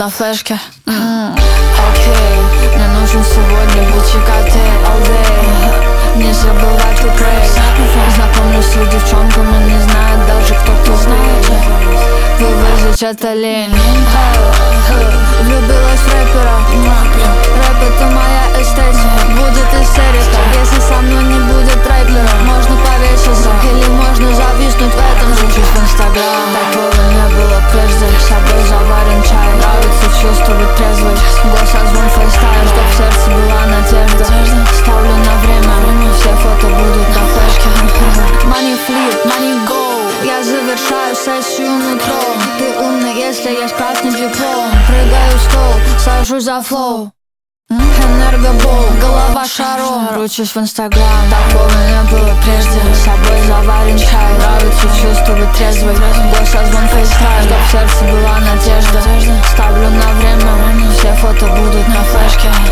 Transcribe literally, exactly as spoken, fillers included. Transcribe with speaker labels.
Speaker 1: на флешке. mm. Окей, мне нужен сегодня Gucci коктейль all day. Не забывать to pray. Знакомлюсь с девчонками, не знает даже кто кто знает. Вывозить это лень. Влюбилась в рэпера. Рэп это моя эстетика. Будет истерика, если со мной не будет рэпера. Можно повеситься или можно зависнуть в этом же. Чуть в инстаграм. Такого не было прежде. С собой заварен чай. Нравится чувствовать трезвый. Голос звон фейстайл. Чтоб в сердце была надежда. Ставлю на время. Все фото будут на флешке. Money flip, money go. Я завершаю сессию нутром. Ты умный, если есть красный диплом. Прыгаю в стол, сажусь за флоу. Энергобол, голова шаром. Кручусь в инстаграм. Такого не было прежде. С собой заварен чай. Нравится чувствовать трезвый. Голос звон фейстайл. Чтоб в сердце была надежда. Ставлю на время. Все фото будут на флешке.